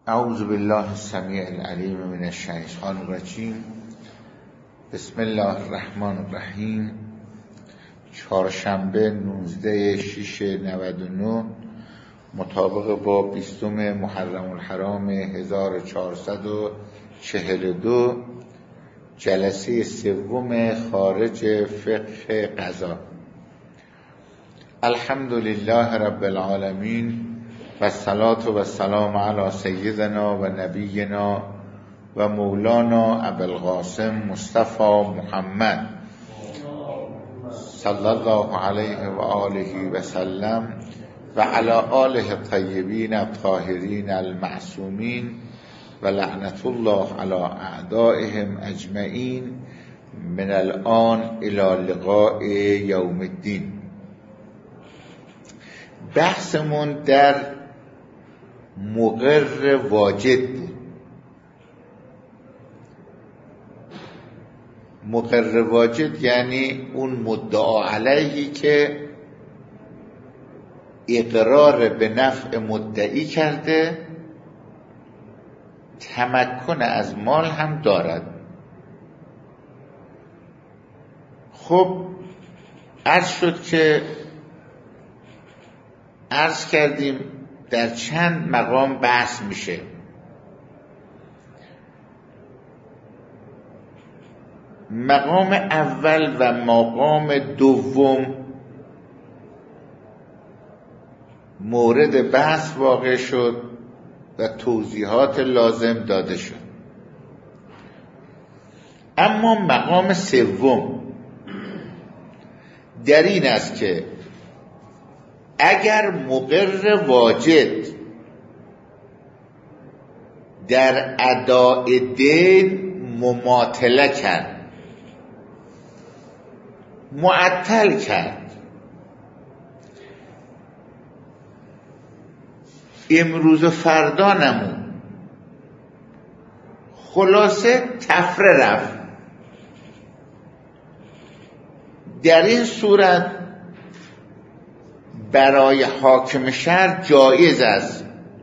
اعوذ بالله السمیع العلیم من الشیطان الرجیم. بسم الله الرحمن الرحیم. چهارشنبه 19/6/99 مطابق با 20 محرم الحرام 1442 جلسه سوم خارج فقه قضا. الحمدلله رب العالمین و الصلاة و السلام علی سیدنا و نبینا و مولانا ابوالقاسم مصطفی محمد صلی الله علیه و آله و سلم و علی آله الطیبین الطاهرین المعصومین و لعنت الله علی اعدائهم اجمعین من الان الی لقاء یوم الدین. بحثمون در مقر واجد بود. مقر واجد یعنی اون مدعا علیهی که اقرار به نفع مدعی کرده، تمکن از مال هم دارد. خب عرض کردیم در چند مقام بحث میشه. مقام اول و مقام دوم مورد بحث واقع شد و توضیحات لازم داده شد. اما مقام سوم در این است که اگر مقر واجد در اداء دین مماطله کرد، معطل کرد، امروز و فردا نمون، خلاصه تفره رفت، در این صورت برای حاکم شهر جایز است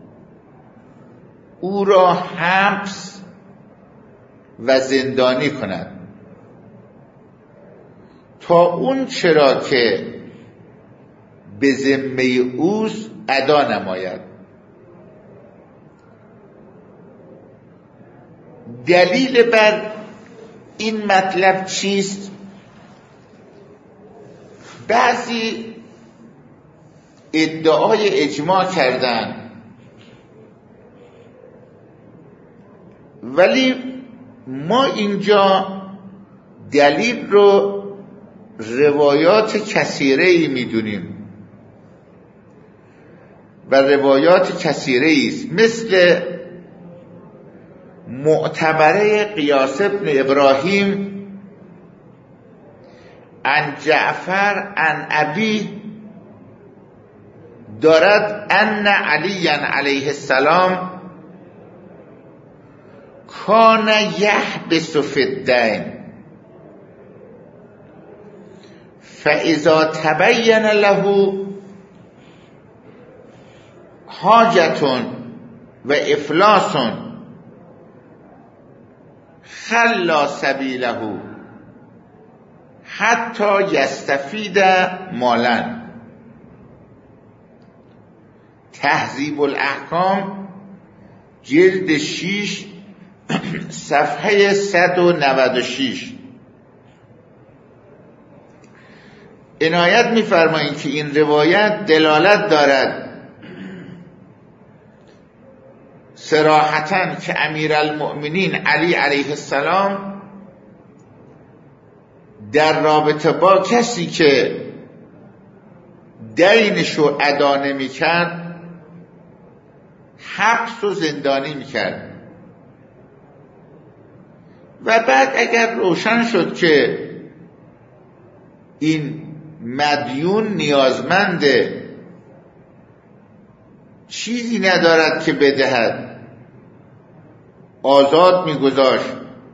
او را حبس و زندانی کند تا اون چرا که به ذمه اوست ادا نماید. دلیل بر این مطلب چیست؟ بعضی ادعای اجماع کردن، ولی ما اینجا دلیل رو روایات کثیره‌ای میدونیم و روایات کثیره‌ای است، مثل معتبره قیاس ابن ابراهیم عن جعفر عن ابی دارد ان علی علیه السلام کان یحبس فی الدین فاذا تبین له حاجة و افلاس خلا سبیله حتی یستفید مالا. تهذیب الاحکام جلد 6 صفحه 196. عنایت می‌فرمایید که این روایت دلالت دارد صراحتاً که امیرالمؤمنین علی علیه السلام در رابطه با کسی که دینشو ادا نمی‌کرد حبس و زندانی میکرد و بعد اگر روشن شد که این مدیون نیازمنده، چیزی ندارد که بدهد، آزاد میگذاشت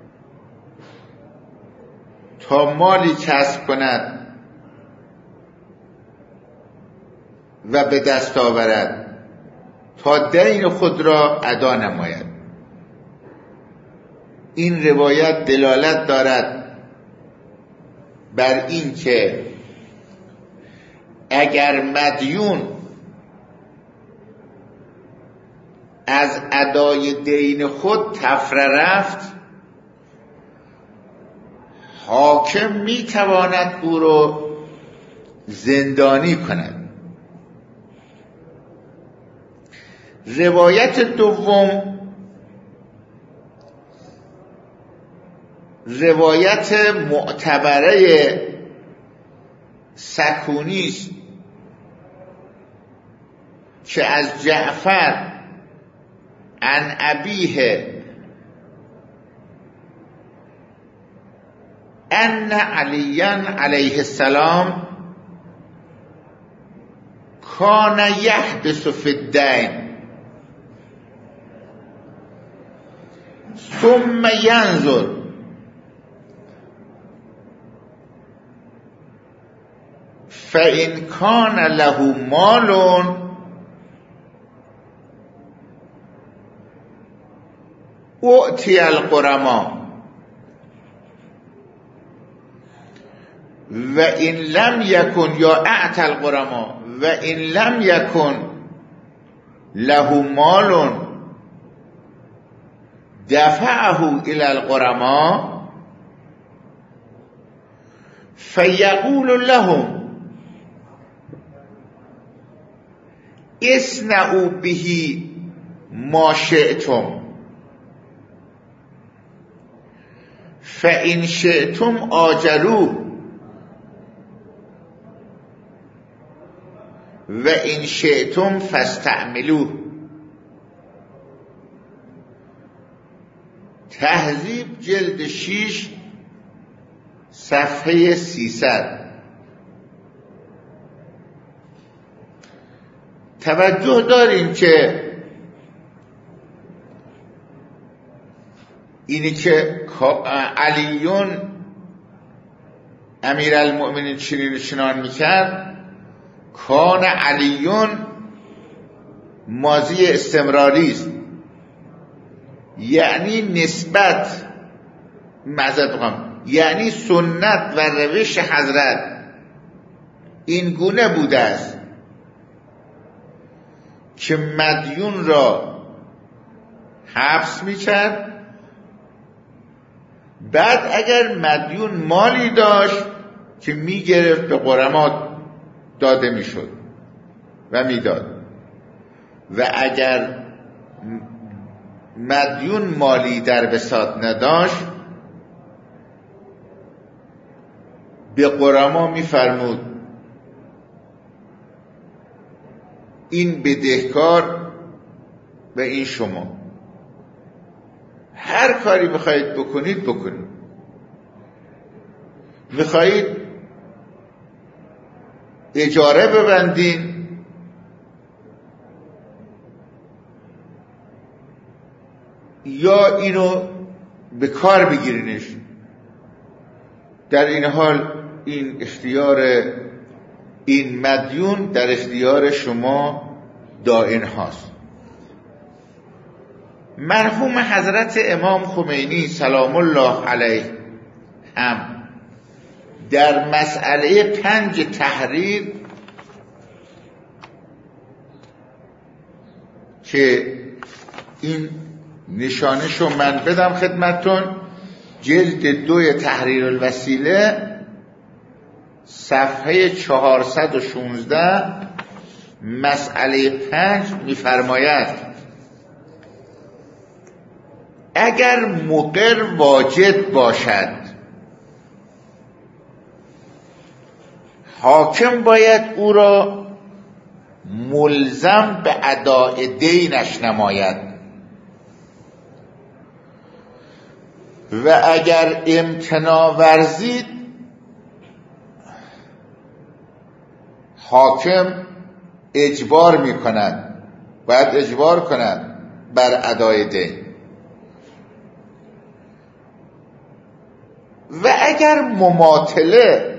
تا مالی کسب کند و به دست آورد تا دین خود را ادا نماید. این روایت دلالت دارد بر این که اگر مدیون از ادای دین خود تفره رفت، حاکم میتواند او را زندانی کند. روایت دوم روایت معتبره سکونی است که از جعفر عن ابیه ان علی علیه السلام کان یحدث فی الدین ثم ینظر فإن کان له مال اعطی الغرماء و این لم یکن یا اعطی الغرماء و این لم یکن له مال دفعه الى الغرماء فیقول لهم اصنعوا به ما شئتم فإن شئتم آجلوه و این شئتم فاستعملوه. تهذیب جلد 6 صفحه 300. توجه داریم که اینی که علیون امیرالمؤمنین چنان میکرد، کان علیون ماضی استمراری است، یعنی نسبت یعنی سنت و روش حضرت این گونه بوده است که مدیون را حبس میکرد، بعد اگر مدیون مالی داشت که میگرفت به غرما داده میشد و میداد، و اگر مدیون مالی در بساط نداشت به غرما میفرمود این بدهکار و این شما، هر کاری بخواید بکنید بکنید. میخواهید اجاره ببندین، یا اینو به کار بگیرینش، در این حال این اختیار این مدیون در اختیار شما دائن هاست. مرحوم حضرت امام خمینی سلام الله علیه هم در مسئله 5 تحریر که این نشانشو من بدم خدمتون، جلد 2 تحریر الوسیله صفحه 416 مسئله 5 میفرماید اگر مقر واجد باشد حاکم باید او را ملزم به اداء دینش نماید و اگر امتناع ورزید حاکم اجبار میکند، باید اجبار کند بر ادای دین. و اگر مماطله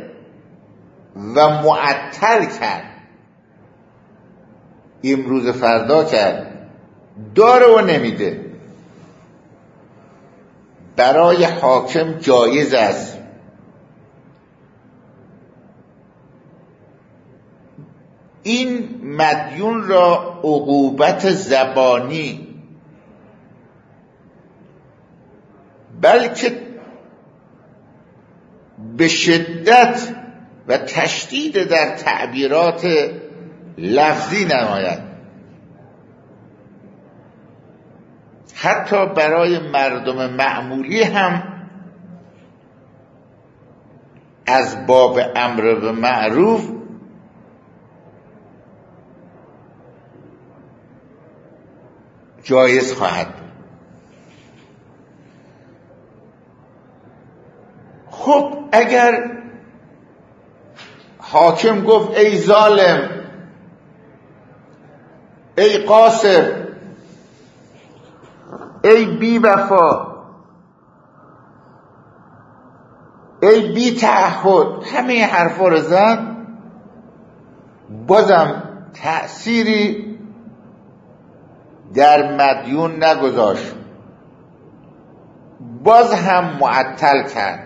و معطل کرد، امروز فردا کرد، داره و نمیده. برای حاکم جایز است این مدیون را عقوبت زبانی بلکه به شدت و تشدید در تعبیرات لفظی نماید، حتی برای مردم معمولی هم از باب امر به معروف جایز خواهد بود. خب اگر حاکم گفت ای ظالم، ای قاصر، ای بی وفا، ای بی تعهد، همه حرفا رو زد، بازم تأثیری در مدیون نگذاشت، باز هم معطل کرد،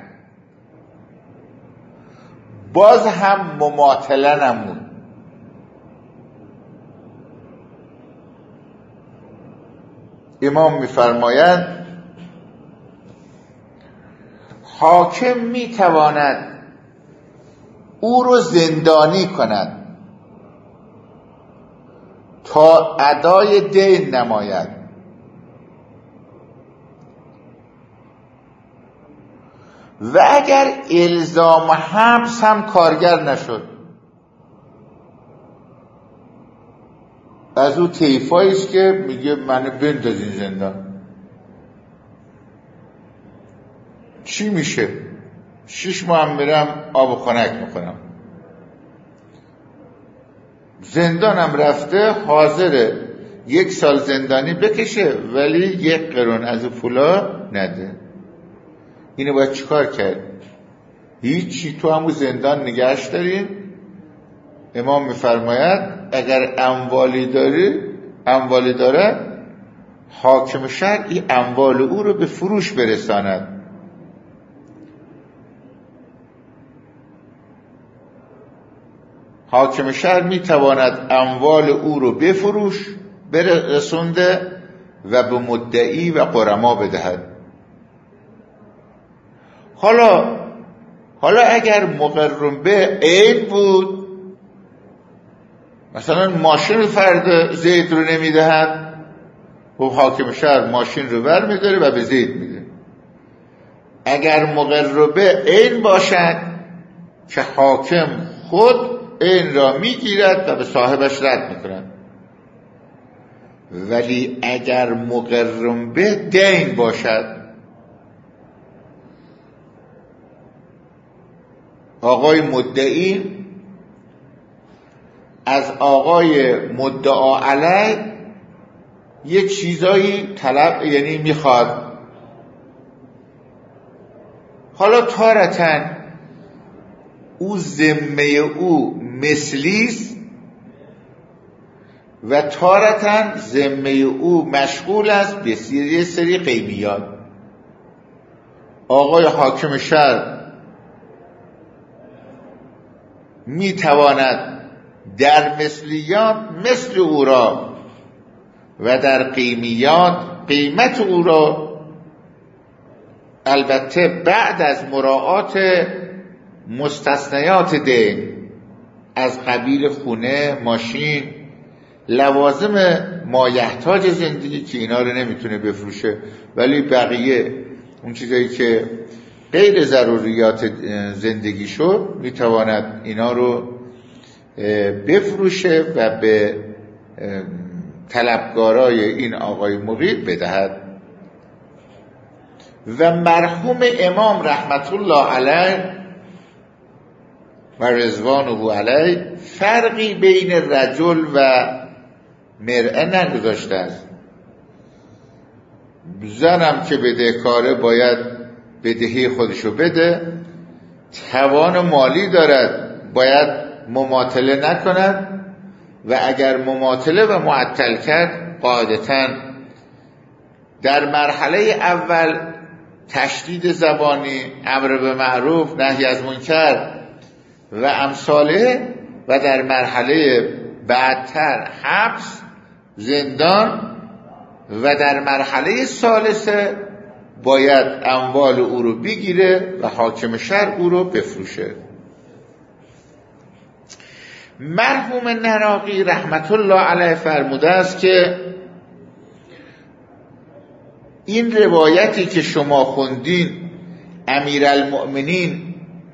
باز هم مماطله نمود. امام می‌فرماید حاکم می‌تواند او رو زندانی کند تا ادای دین نماید و اگر الزام حبس هم کارگر نشد، از او طیفایی است که میگه منو بندازین زندان، چی میشه؟ 6 ماه هم میرم آب و خنک میکنم، زندانم رفته، حاضره 1 سال زندانی بکشه ولی 1 قرون از او پولا نده. اینو باید چیکار کرد؟ هیچی، تو همون زندان نگهش دارین. امام میفرماید اگر اموالی داره، حاکم شهر این اموال او رو به فروش برساند. حاکم شهر میتواند اموال او رو بفروش برسونده و به مدعی و غرما بدهد. حالا اگر مقرم به عین بود، مثلا ماشین فرد زید رو نمیدهد، خب حاکم شهر ماشین رو بر میداره و به زید میده. اگر مقرم به عین باشد که حاکم خود عین را میگیرد و به صاحبش رد میکند. ولی اگر مقرم به دین باشد، آقای مدعی از آقای مدعا علیه یه چیزایی طلب، یعنی میخواد، حالا تارتاً او ذمه او مثلیست و تارتاً ذمه او مشغول است به یه سری قیمیات. آقای حاکم شهر میتواند در مثلیات مثل او را و در قیمیات قیمت او را، البته بعد از مراعات مستثنیات دین از قبیل خونه، ماشین، لوازم مایحتاج زندگی که اینا رو نمیتونه بفروشه، ولی بقیه اون چیزایی که غیر ضروریات زندگی شد میتواند اینا رو بفروشه و به طلبگارای این آقای مقید بدهد. و مرحوم امام رحمت الله علیه و رضوانه علیه فرقی بین رجل و مرأه نگذاشته است. زنم که بدهکاره باید بدهی خودشو بده، توان مالی دارد باید مماطله نکند و اگر مماطله و معطل کرد قاعدتاً در مرحله اول تشدید زبانی، امر به معروف، نهی از منکر و امثاله، و در مرحله بعدتر حبس، زندان، و در مرحله ثالثه باید اموال او رو بگیره و حاکم شهر او رو بفروشه. مرحوم نراقی رحمت الله علیه فرموده است که این روایتی که شما خوندین، امیرالمؤمنین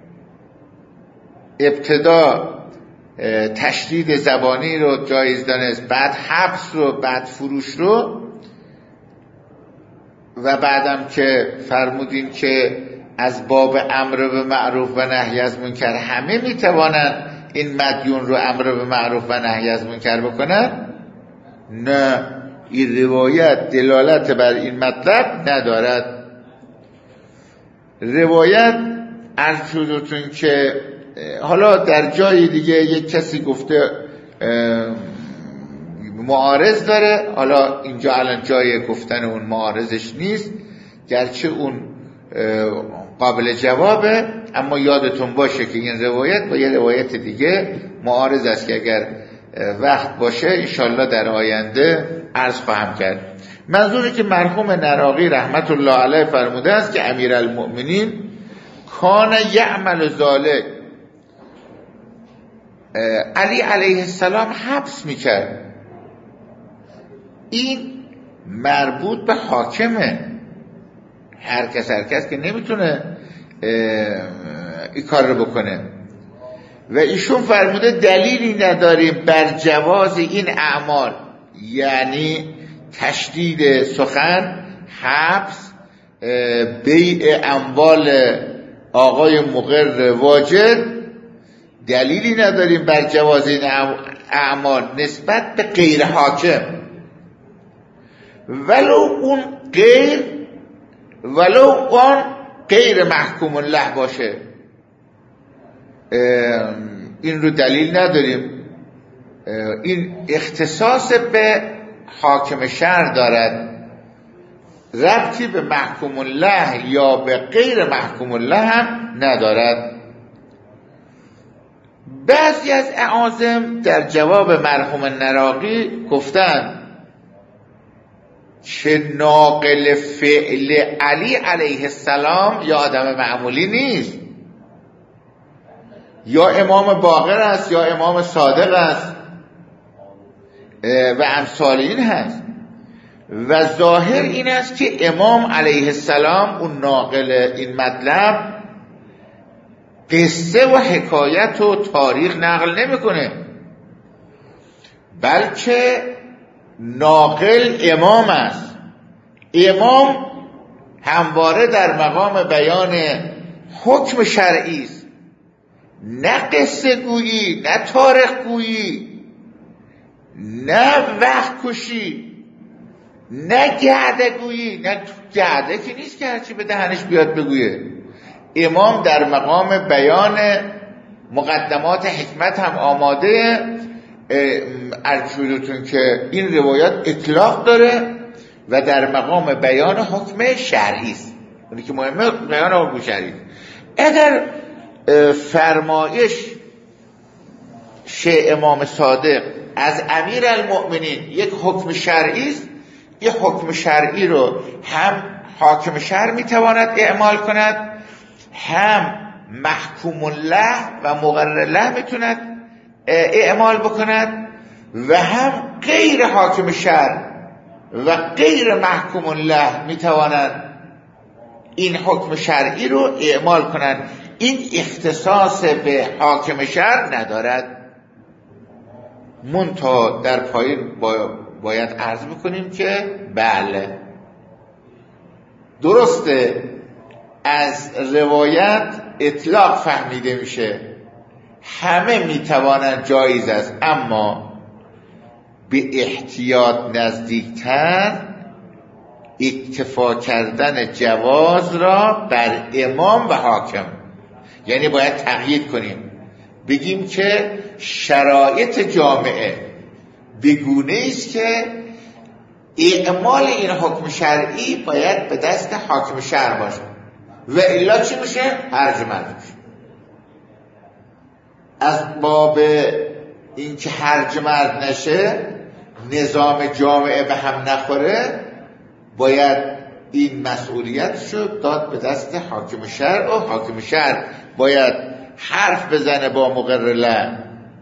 ابتدا تشدید زبانی رو جایز دانست، بعد حبس رو، بعد فروش رو، و بعدم که فرمودین که از باب امر به معروف و نهی از منکر همه میتوانند این مدیون رو امر به معروف و نهی از منکر بکنن، نه، این روایت دلالت بر این مطلب ندارد. روایت عرض شدتون که حالا در جای دیگه یک کسی گفته معارض داره، حالا اینجا الان جای گفتن اون معارضش نیست، گرچه اون قابل جوابه، اما یادتون باشه که این روایت با یه روایت دیگه معارض است که اگر وقت باشه انشالله در آینده عرض خواهم کرد. منظوری که مرحوم نراقی رحمت الله علیه فرموده است که امیرالمؤمنین کان یعمل ذالک، علی علیه السلام حبس میکرد. این مربوط به حاکمه، هر کس که نمیتونه این کار رو بکنه. و ایشون فرموده دلیلی نداریم بر جواز این اعمال، یعنی تشدید سخن، حبس، بیع اموال آقای مقر واجد، دلیلی نداریم بر جواز این اعمال نسبت به غیر حاکم، ولو اون غیر محکوم الله باشه. این رو دلیل نداریم، این اختصاص به حاکم شهر دارد، ربطی به محکوم الله یا به غیر محکوم الله هم ندارد. بعضی از اعاظم در جواب مرحوم نراقی گفتند که ناقل فعل علی علیه السلام یا آدم معمولی نیست، یا امام باقر است یا امام صادق است و امثال این هست، و ظاهر این است که امام علیه السلام اون ناقل این مطلب قصه و حکایت و تاریخ نقل نمیکنه، بلکه ناقل امام است. امام همواره در مقام بیان حکم شرعی است، نه قصه گویی، نه تاریخ گویی، نه وقت کشی، نه گعده گویی. نه گعده که نیست که هرچی به دهنش بیاد بگویه. امام در مقام بیان مقدمات حکمت هم آماده. عرض شدتون که این روایات اطلاق داره و در مقام بیان حکم شرعی است، اونی که مهمه بیان حکم شرعی. اگر فرمایش امام صادق از امیرالمؤمنین یک حکم شرعی است، این حکم شرعی رو هم حاکم شهر میتواند اعمال کند، هم محکوم الله و مقرر الله میتوند اعمال بکند، و هم غیر حاکم شهر و غیر محکوم الله میتوانند این حکم شرعی رو اعمال کنند. این اختصاص به حاکم شهر ندارد. منتها در پایین باید عرض بکنیم که بله درسته از روایت اطلاق فهمیده میشه همه میتوانند جایز است، اما به احتیاط نزدیکتر اکتفا کردن جواز را بر امام و حاکم، یعنی باید تقیید کنیم، بگیم که شرایط جامعه بگونه است که اعمال این حکم شرعی باید به دست حاکم شهر باشه و الا چی میشه؟ هرج مرج میشه. از باب این که هرج مرج نشه، نظام جامعه به هم نخوره، باید این مسئولیت شد داد به دست حاکم شهر و حاکم شهر باید حرف بزنه با مقر له،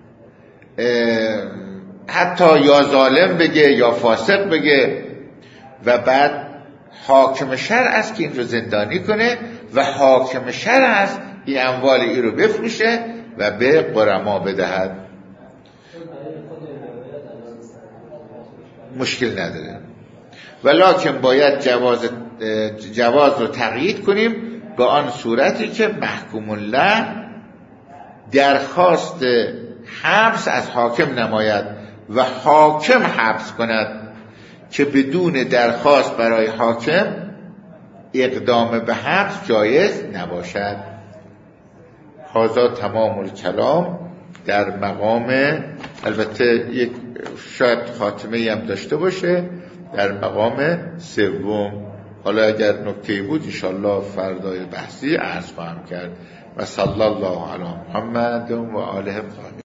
حتی یا ظالم بگه یا فاسق بگه و بعد حاکم شهر است که این رو زندانی کنه و حاکم شهر است این اموال این رو بفروشه و به غرما بدهد. مشکل نداره، ولکن باید جواز رو تقیید کنیم به آن صورتی که محکوم له درخواست حبس از حاکم نماید و حاکم حبس کند که بدون درخواست برای حاکم اقدام به حبس جایز نباشد. هذا تمام الکلام در مقام، البته یک شاید خاتمه هم داشته باشه، در مقام سوم. حالا اگر نکته‌ای بود انشاءالله فردای بحثی عرض خواهم کرد. و صلی الله علی محمد و آله الطاهرین.